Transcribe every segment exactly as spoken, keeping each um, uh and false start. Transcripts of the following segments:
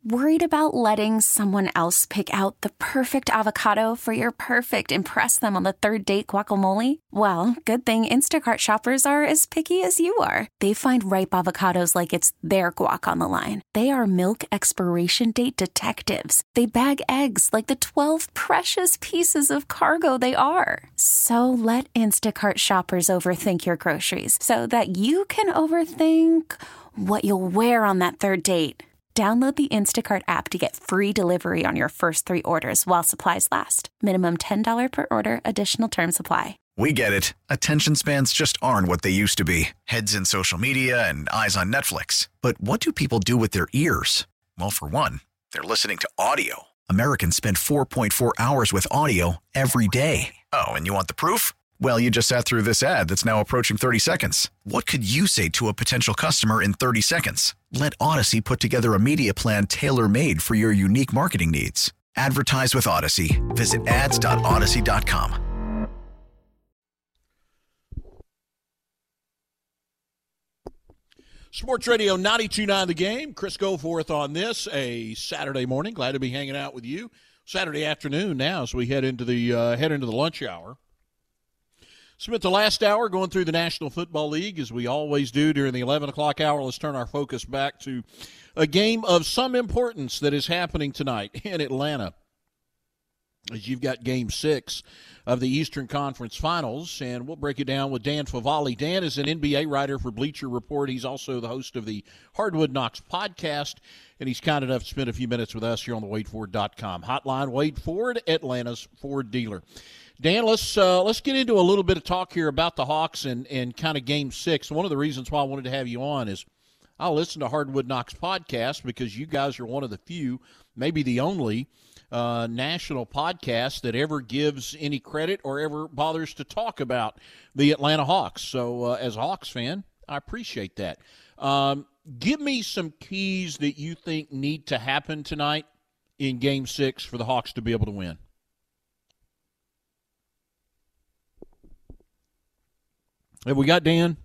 Worried about letting someone else pick out the perfect avocado for your perfect impress them on the third date guacamole? Well, good thing Instacart shoppers are as picky as you are. They find ripe avocados like it's their guac on the line. They are milk expiration date detectives. They bag eggs like the twelve precious pieces of cargo they are. So let Instacart shoppers overthink your groceries so that you can overthink what you'll wear on that third date. Download the Instacart app to get free delivery on your first three orders while supplies last. Minimum ten dollars per order. Additional terms apply. We get it. Attention spans just aren't what they used to be. Heads in social media and eyes on Netflix. But what do people do with their ears? Well, for one, they're listening to audio. Americans spend four point four hours with audio every day. Oh, and you want the proof? Well, you just sat through this ad that's now approaching thirty seconds. What could you say to a potential customer in thirty seconds? Let Odyssey put together a media plan tailor-made for your unique marketing needs. Advertise with Odyssey. Visit ads dot odyssey dot com. Sports Radio ninety-two point nine The Game. Chris Goforth on this, a Saturday morning. Glad to be hanging out with you. Saturday afternoon now as we head into the uh, head into the lunch hour. Spent the last hour going through the National Football League, as we always do during the eleven o'clock hour. Let's turn our focus back to a game of some importance that is happening tonight in Atlanta, as you've got Game six of the Eastern Conference Finals, and we'll break it down with Dan Favale. Dan is an N B A writer for Bleacher Report. He's also the host of the Hardwood Knocks podcast, and he's kind enough to spend a few minutes with us here on the Wade Ford dot com hotline. Wade Ford, Atlanta's Ford dealer. Dan, let's uh, let's get into a little bit of talk here about the Hawks and, and kind of Game six. One of the reasons why I wanted to have you on is I listen to Hardwood Knocks podcast because you guys are one of the few, maybe the only, uh, national podcast that ever gives any credit or ever bothers to talk about the Atlanta Hawks. So uh, as a Hawks fan, I appreciate that. Um, give me some keys that you think need to happen tonight in Game six for the Hawks to be able to win. Have we got Dan?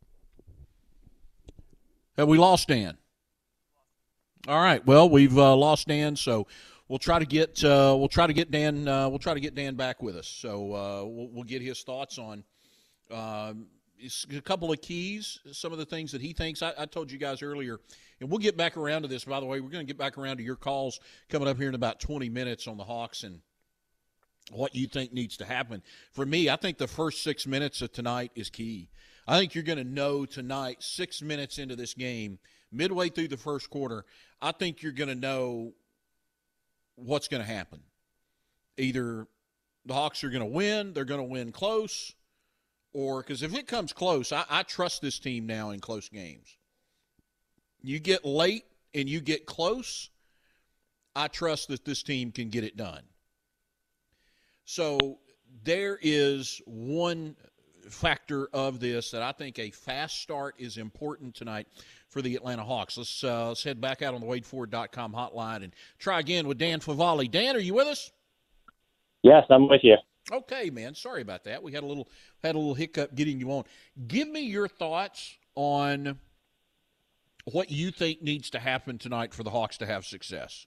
Have we lost Dan? All right. Well, we've uh, lost Dan, so we'll try to get uh, we'll try to get Dan uh, we'll try to get Dan back with us. So uh, we'll, we'll get his thoughts on uh, a couple of keys, some of the things that he thinks. I, I told you guys earlier, and we'll get back around to this. By the way, we're going to get back around to your calls coming up here in about twenty minutes on the Hawks and what you think needs to happen. For me, I think the first six minutes of tonight is key. I think you're going to know tonight, six minutes into this game, midway through the first quarter, I think you're going to know what's going to happen. Either the Hawks are going to win, they're going to win close, or because if it comes close, I, I trust this team now in close games. You get late and you get close, I trust that this team can get it done. So there is one factor of this that I think a fast start is important tonight for the Atlanta Hawks. Let's, uh, let's head back out on the Wade Ford dot com hotline and try again with Dan Favale. Dan, are you with us? Yes, I'm with you. Okay, man. Sorry about that. We had a little had a little hiccup getting you on. Give me your thoughts on what you think needs to happen tonight for the Hawks to have success.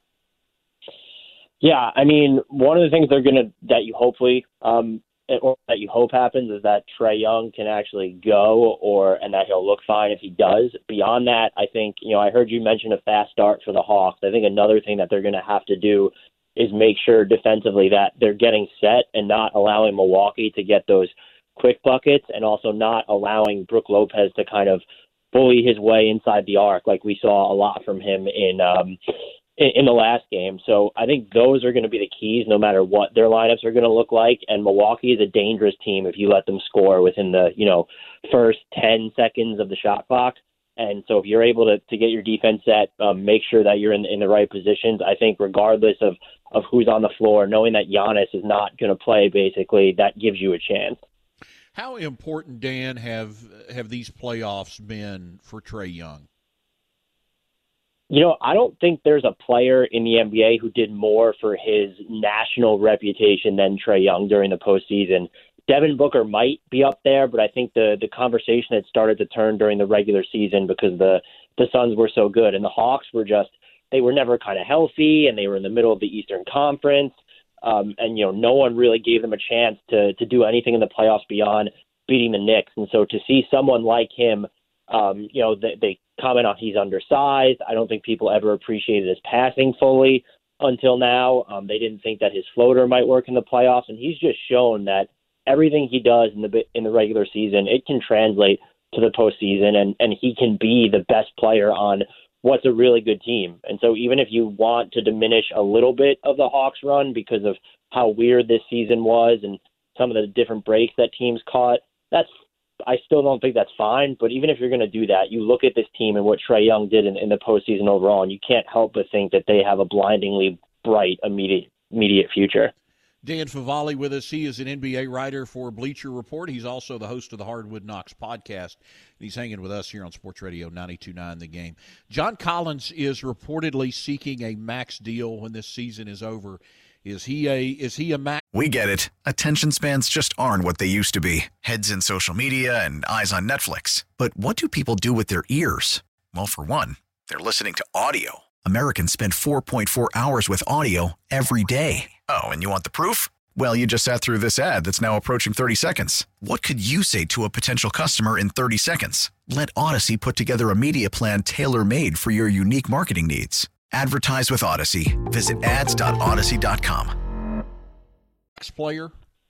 Yeah, I mean, one of the things they're going to, that you hopefully, um, or that you hope happens is that Trae Young can actually go or, and that he'll look fine if he does. Beyond that, I think, you know, I heard you mention a fast start for the Hawks. I think another thing that they're going to have to do is make sure defensively that they're getting set and not allowing Milwaukee to get those quick buckets and also not allowing Brook Lopez to kind of bully his way inside the arc like we saw a lot from him in, um, in the last game. So I think those are going to be the keys no matter what their lineups are going to look like. And Milwaukee is a dangerous team if you let them score within the, you know, first ten seconds of the shot clock. And so if you're able to, to get your defense set, um, make sure that you're in, in the right positions. I think regardless of, of who's on the floor, knowing that Giannis is not going to play, basically, that gives you a chance. How important, Dan, have have these playoffs been for Trae Young? You know, I don't think there's a player in the N B A who did more for his national reputation than Trae Young during the postseason. Devin Booker might be up there, but I think the the conversation had started to turn during the regular season because the, the Suns were so good. And the Hawks were just they were never kind of healthy, and they were in the middle of the Eastern Conference. Um, and, you know, no one really gave them a chance to to do anything in the playoffs beyond beating the Knicks. And so to see someone like him, um, you know, they, they comment on he's undersized. I don't think people ever appreciated his passing fully until now. Um, they didn't think that his floater might work in the playoffs. And he's just shown that everything he does in the in the regular season, it can translate to the postseason, and, and he can be the best player on what's a really good team. And so even if you want to diminish a little bit of the Hawks run because of how weird this season was and some of the different breaks that teams caught, that's I still don't think that's fine. But even if you're going to do that, you look at this team and what Trae Young did in, in the postseason overall, and you can't help but think that they have a blindingly bright immediate immediate future. Dan Favale with us. He is an N B A writer for Bleacher Report. He's also the host of the Hardwood Knocks podcast. He's hanging with us here on Sports Radio ninety-two point nine The Game. John Collins is reportedly seeking a max deal when this season is over. Is he a is he a max? We get it. Attention spans just aren't what they used to be. Heads in social media and eyes on Netflix. But what do people do with their ears? Well, for one, they're listening to audio. Americans spend four point four hours with audio every day. Oh, and you want the proof? Well, you just sat through this ad that's now approaching thirty seconds. What could you say to a potential customer in thirty seconds? Let Odyssey put together a media plan tailor-made for your unique marketing needs. Advertise with Odyssey. Visit ads dot odyssey dot com. Max player?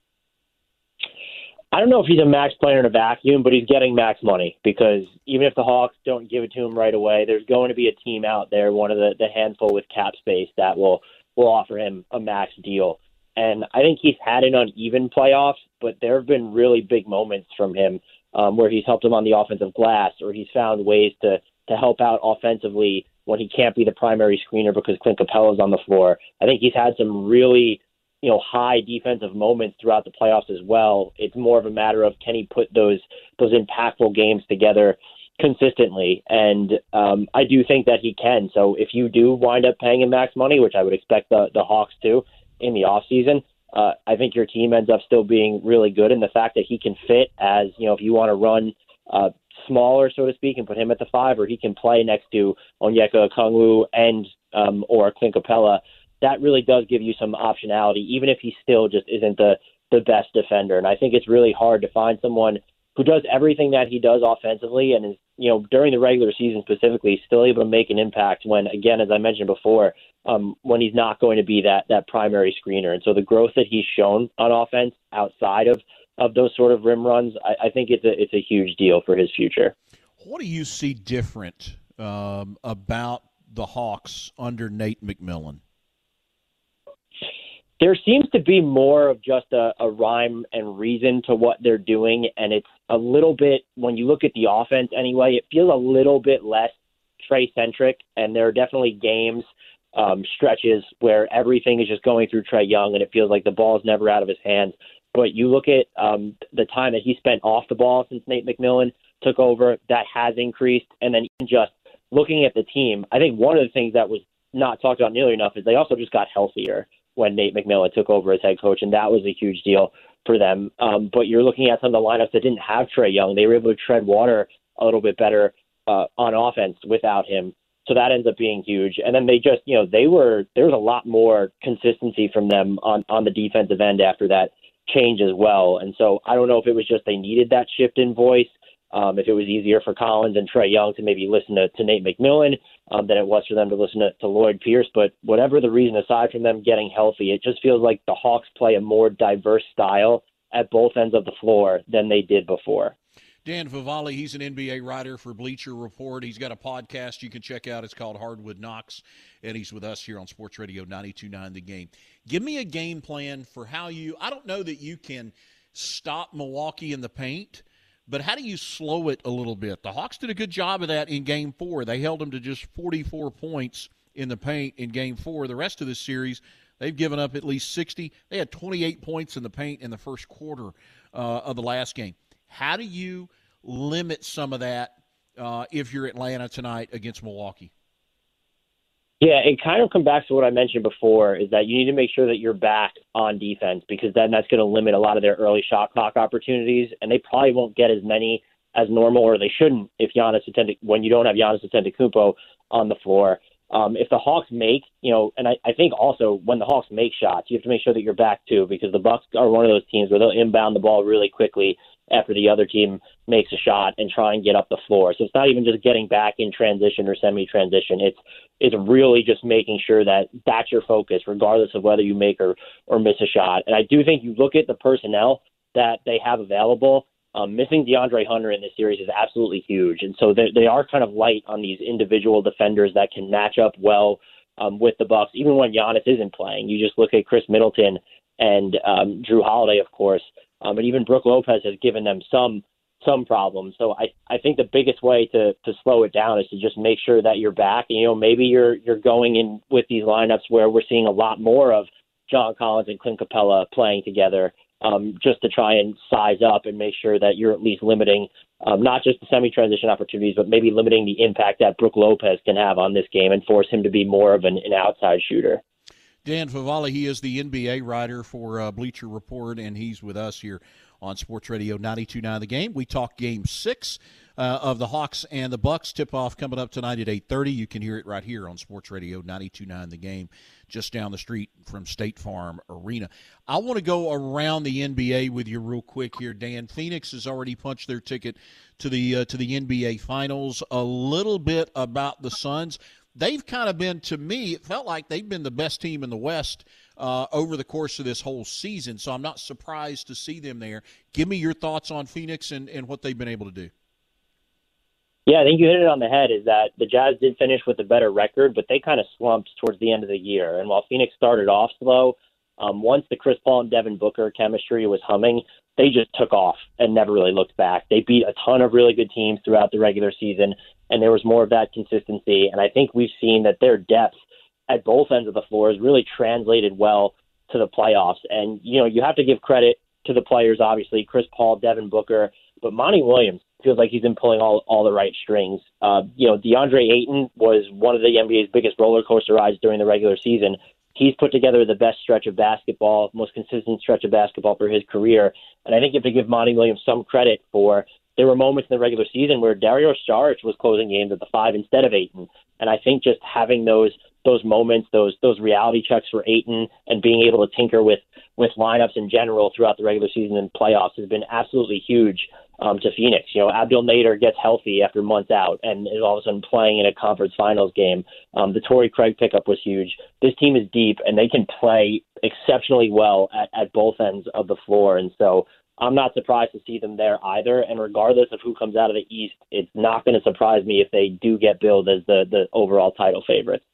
I don't know if he's a max player in a vacuum, but he's getting max money because even if the Hawks don't give it to him right away, there's going to be a team out there, one of the, the handful with cap space, that will, will offer him a max deal. And I think he's had an uneven playoffs, but there have been really big moments from him um, where he's helped him on the offensive glass, or he's found ways to, to help out offensively when he can't be the primary screener because Clint Capella's on the floor. I think he's had some really you know, high defensive moments throughout the playoffs as well. It's more of a matter of can he put those those impactful games together consistently, and um, I do think that he can. So if you do wind up paying him max money, which I would expect the, the Hawks to in the offseason, uh, I think your team ends up still being really good, and the fact that he can fit as, you know, if you want to run uh, smaller, so to speak, and put him at the five, or he can play next to Onyeka Okongwu and um, or Clint Capella, that really does give you some optionality, even if he still just isn't the, the best defender. And I think it's really hard to find someone who does everything that he does offensively and is, you know, during the regular season specifically, still able to make an impact when, again, as I mentioned before, um, when he's not going to be that that primary screener. And so the growth that he's shown on offense outside of, of those sort of rim runs, I, I think it's a, it's a huge deal for his future. What do you see different um, about the Hawks under Nate McMillan? There seems to be more of just a, a rhyme and reason to what they're doing, and it's a little bit, when you look at the offense anyway, it feels a little bit less Trae-centric, and there are definitely games, um, stretches where everything is just going through Trae Young, and it feels like the ball is never out of his hands. But you look at um, the time that he spent off the ball since Nate McMillan took over, that has increased, and then even just looking at the team, I think one of the things that was not talked about nearly enough is they also just got healthier when Nate McMillan took over as head coach, and that was a huge deal for them. Um, but you're looking at some of the lineups that didn't have Trae Young. They were able to tread water a little bit better uh, on offense without him. So that ends up being huge. And then they just, you know, they were, there was a lot more consistency from them on, on the defensive end after that change as well. And so I don't know if it was just they needed that shift in voice, um, if it was easier for Collins and Trae Young to maybe listen to, to Nate McMillan um, than it was for them to listen to, to Lloyd Pierce. But whatever the reason, aside from them getting healthy, it just feels like the Hawks play a more diverse style at both ends of the floor than they did before. Dan Favale, he's an N B A writer for Bleacher Report. He's got a podcast you can check out. It's called Hardwood Knocks, and he's with us here on Sports Radio ninety-two point nine The Game. Give me a game plan for how you – I don't know that you can stop Milwaukee in the paint, but how do you slow it a little bit? The Hawks did a good job of that in Game four. They held them to just forty-four points in the paint in Game four. The rest of this series, they've given up at least sixty. They had twenty-eight points in the paint in the first quarter uh, of the last game. How do you limit some of that uh, if you're Atlanta tonight against Milwaukee? Yeah, it kind of comes back to what I mentioned before, is that you need to make sure that you're back on defense, because then that's going to limit a lot of their early shot clock opportunities, and they probably won't get as many as normal, or they shouldn't if Giannis Antetokounmpo, when you don't have Giannis Antetokounmpo on the floor. Um, if the Hawks make, you know, and I, I think also when the Hawks make shots, you have to make sure that you're back too, because the Bucks are one of those teams where they'll inbound the ball really quickly after the other team makes a shot and try and get up the floor. So it's not even just getting back in transition or semi-transition. It's it's really just making sure that that's your focus, regardless of whether you make or, or miss a shot. And I do think you look at the personnel that they have available. Um, missing DeAndre Hunter in this series is absolutely huge. And so they, they are kind of light on these individual defenders that can match up well um, with the Bucks, even when Giannis isn't playing. You just look at Chris Middleton and um, Drew Holiday, of course, um, but even Brook Lopez has given them some some problems. So I, I think the biggest way to, to slow it down is to just make sure that you're back. And, you know, maybe you're you're going in with these lineups where we're seeing a lot more of John Collins and Clint Capella playing together, Um, just to try and size up and make sure that you're at least limiting um, not just the semi-transition opportunities, but maybe limiting the impact that Brook Lopez can have on this game and force him to be more of an, an outside shooter. Dan Favale, he is the N B A writer for uh, Bleacher Report, and he's with us here on Sports Radio ninety-two point nine The Game. We talk Game six uh, of the Hawks and the Bucks. Tip-off coming up tonight at eight thirty. You can hear it right here on Sports Radio ninety-two point nine The Game, just down the street from State Farm Arena. I want to go around the N B A with you real quick here, Dan. Phoenix has already punched their ticket to the uh, to the N B A Finals. A little bit about the Suns. They've kind of been, to me, it felt like they've been the best team in the West uh, over the course of this whole season, so I'm not surprised to see them there. Give me your thoughts on Phoenix and, and what they've been able to do. Yeah, I think you hit it on the head, is that the Jazz did finish with a better record, but they kind of slumped towards the end of the year. And while Phoenix started off slow, um, once the Chris Paul and Devin Booker chemistry was humming, they just took off and never really looked back. They beat a ton of really good teams throughout the regular season, and there was more of that consistency. And I think we've seen that their depth at both ends of the floor has really translated well to the playoffs. And, you know, you have to give credit to the players, obviously, Chris Paul, Devin Booker, but Monty Williams feels like he's been pulling all, all the right strings. Uh, you know, DeAndre Ayton was one of the N B A's biggest roller coaster rides during the regular season. He's put together the best stretch of basketball, most consistent stretch of basketball for his career. And I think you have to give Monty Williams some credit for, there were moments in the regular season where Dario Saric was closing games at the five instead of Ayton. And I think just having those those moments, those those reality checks for Ayton and being able to tinker with, with lineups in general throughout the regular season and playoffs has been absolutely huge um, to Phoenix. You know, Abdel Nader gets healthy after months out and is all of a sudden playing in a conference finals game. Um, the Torrey Craig pickup was huge. This team is deep, and they can play exceptionally well at, at both ends of the floor. And so I'm not surprised to see them there either. And regardless of who comes out of the East, it's not going to surprise me if they do get billed as the, the overall title favorites.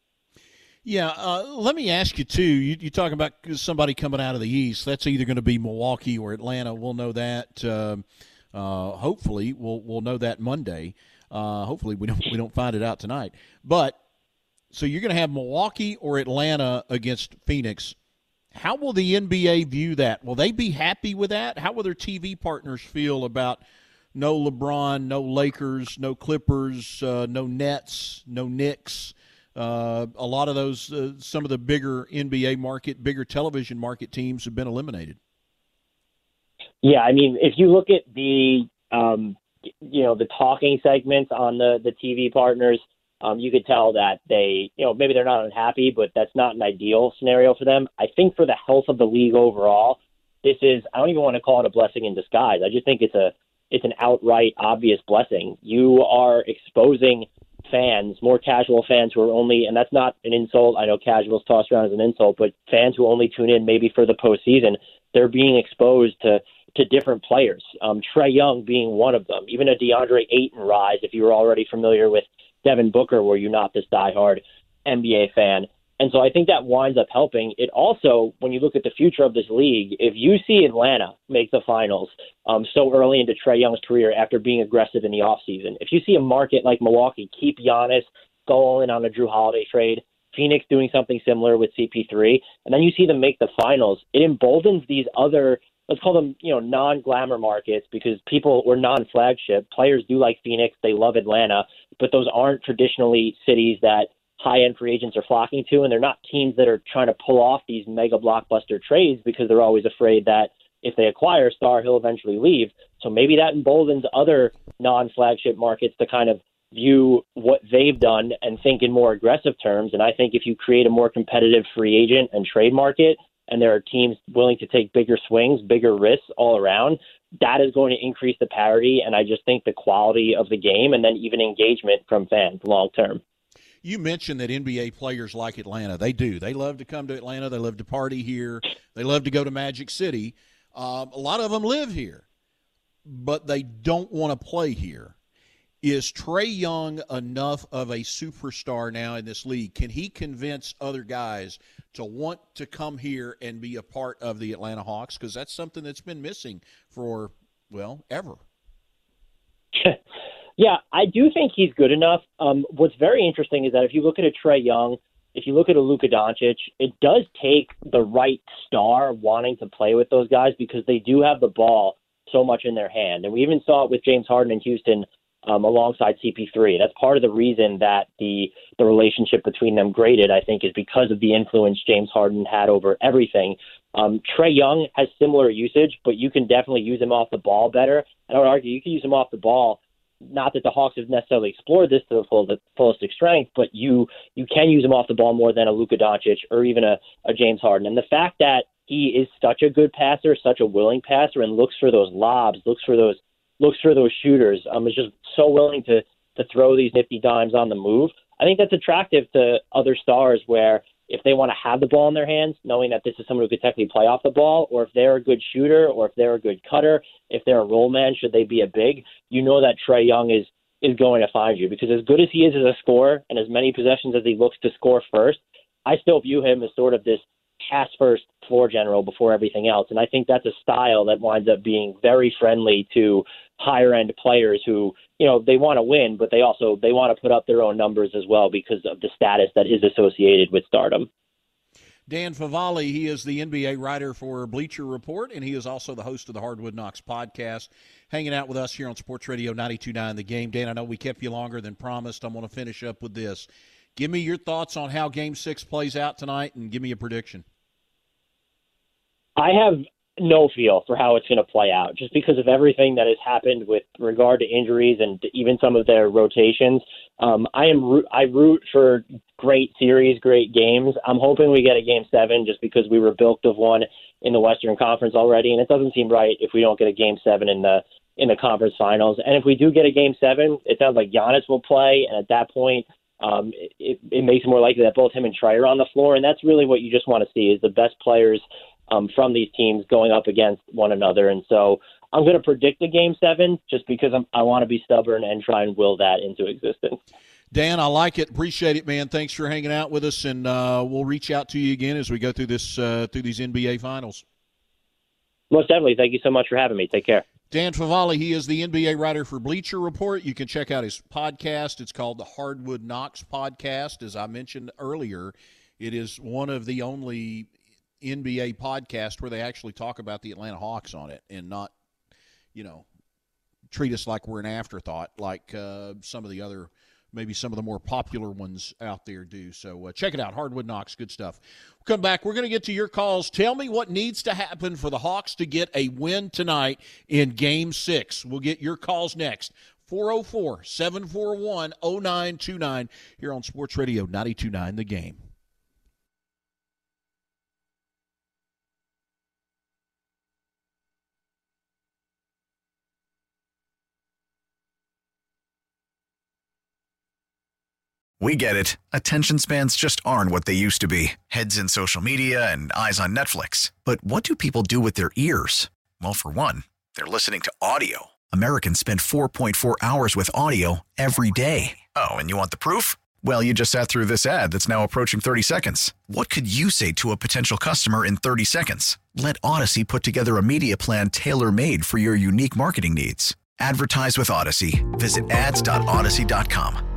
Yeah, uh, let me ask you, too, you, you talk about somebody coming out of the East. That's either going to be Milwaukee or Atlanta. We'll know that. Um, uh, hopefully, we'll we'll know that Monday. Uh, hopefully, we don't we don't find it out tonight. But so you're going to have Milwaukee or Atlanta against Phoenix. How will the N B A view that? Will they be happy with that? How will their T V partners feel about no LeBron, no Lakers, no Clippers, uh, no Nets, no Knicks? Uh, a lot of those, uh, some of the bigger N B A market, bigger television market teams have been eliminated. Yeah, I mean, if you look at the, um, you know, the talking segments on the, the T V partners, um, you could tell that they, you know, maybe they're not unhappy, but that's not an ideal scenario for them. I think for the health of the league overall, this is, I don't even want to call it a blessing in disguise. I just think it's a, it's an outright obvious blessing. You are exposing fans, more casual fans who are only, and that's not an insult, I know casuals tossed around as an insult, but fans who only tune in maybe for the postseason, they're being exposed to to different players. Um, Trae Young being one of them, even a DeAndre Ayton rise, if you were already familiar with Devin Booker, were you not this diehard N B A fan? And so I think that winds up helping. It also, when you look at the future of this league, if you see Atlanta make the finals um, so early into Trae Young's career after being aggressive in the offseason, if you see a market like Milwaukee keep Giannis, go all in on a Drew Holiday trade, Phoenix doing something similar with C P three, and then you see them make the finals, it emboldens these other, let's call them, you know, non-glamour markets, because people, or non-flagship, players do like Phoenix, they love Atlanta, but those aren't traditionally cities that high-end free agents are flocking to, and they're not teams that are trying to pull off these mega blockbuster trades because they're always afraid that if they acquire a star, he'll eventually leave. So maybe that emboldens other non-flagship markets to kind of view what they've done and think in more aggressive terms. And I think if you create a more competitive free agent and trade market, and there are teams willing to take bigger swings, bigger risks all around, that is going to increase the parity. And I just think the quality of the game and then even engagement from fans long term. You mentioned that N B A players like Atlanta. They do. They love to come to Atlanta. They love to party here. They love to go to Magic City. Um, a lot of them live here, but they don't want to play here. Is Trae Young enough of a superstar now in this league? Can he convince other guys to want to come here and be a part of the Atlanta Hawks? Because that's something that's been missing for, well, ever. Yeah, I do think he's good enough. Um, what's very interesting is that if you look at a Trae Young, if you look at a Luka Doncic, it does take the right star wanting to play with those guys because they do have the ball so much in their hand. And we even saw it with James Harden in Houston um, alongside C P three. That's part of the reason that the the relationship between them graded, I think, is because of the influence James Harden had over everything. Um, Trae Young has similar usage, but you can definitely use him off the ball better. And I would argue you can use him off the ball. Not that the Hawks have necessarily explored this to the, full, the fullest strength, but you you can use him off the ball more than a Luka Doncic or even a, a James Harden. And the fact that he is such a good passer, such a willing passer, and looks for those lobs, looks for those looks for those shooters, um, is just so willing to to throw these nifty dimes on the move. I think that's attractive to other stars where if they want to have the ball in their hands, knowing that this is someone who could technically play off the ball, or if they're a good shooter, or if they're a good cutter, if they're a roll man, should they be a big, you know that Trae Young is is going to find you. Because as good as he is as a scorer, and as many possessions as he looks to score first, I still view him as sort of this pass-first floor general before everything else. And I think that's a style that winds up being very friendly to higher-end players who, you know, they want to win, but they also they want to put up their own numbers as well because of the status that is associated with stardom. Dan Favale, he is the N B A writer for Bleacher Report, and he is also the host of the Hardwood Knocks podcast, hanging out with us here on Sports Radio ninety-two point nine The Game. Dan, I know we kept you longer than promised. I'm going to finish up with this. Give me your thoughts on how Game six plays out tonight, and give me a prediction. I have no feel for how it's going to play out, just because of everything that has happened with regard to injuries and even some of their rotations. Um, I am I root for great series, great games. I'm hoping we get a Game seven just because we were bilked of one in the Western Conference already, and it doesn't seem right if we don't get a Game seven in the in the conference finals. And if we do get a Game seven, it sounds like Giannis will play, and at that point, um, it, it makes it more likely that both him and Trae are on the floor, and that's really what you just want to see is the best players Um, from these teams going up against one another. And so I'm going to predict a Game seven just because I'm, I want to be stubborn and try and will that into existence. Dan, I like it. Appreciate it, man. Thanks for hanging out with us, and uh, we'll reach out to you again as we go through this uh, through these N B A finals. Most definitely. Thank you so much for having me. Take care. Dan Favale, he is the N B A writer for Bleacher Report. You can check out his podcast. It's called the Hardwood Knocks Podcast. As I mentioned earlier, it is one of the only N B A podcast where they actually talk about the Atlanta Hawks on it and not, you know, treat us like we're an afterthought like uh, some of the other, maybe some of the more popular ones out there do. So uh, check it out, Hardwood Knocks, good stuff. We'll come back. We're going to get to your calls. Tell me what needs to happen for the Hawks to get a win tonight in Game six. We'll get your calls next. four oh four, seven four one, oh nine two nine here on Sports Radio ninety-two point nine The Game. We get it. Attention spans just aren't what they used to be. Heads in social media and eyes on Netflix. But what do people do with their ears? Well, for one, they're listening to audio. Americans spend four point four hours with audio every day. Oh, and you want the proof? Well, you just sat through this ad that's now approaching thirty seconds. What could you say to a potential customer in thirty seconds? Let Odyssey put together a media plan tailor-made for your unique marketing needs. Advertise with Odyssey. Visit ads dot odyssey dot com.